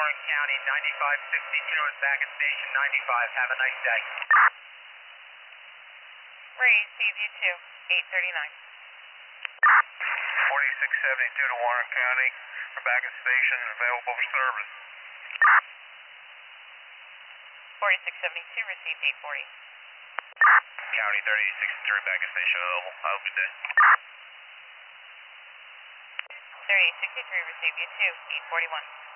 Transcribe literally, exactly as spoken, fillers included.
Warren County, ninety-five sixty-two is back at station ninety-five. Have a nice day. Receive you too, eight thirty-nine. forty-six seventy-two to Warren County. We're back at station, available for service. forty-six seventy-two, received eight forty. County thirty-eight sixty-three, back at station available. Have a good day. thirty-eight sixty-three, received you too, eight forty-one.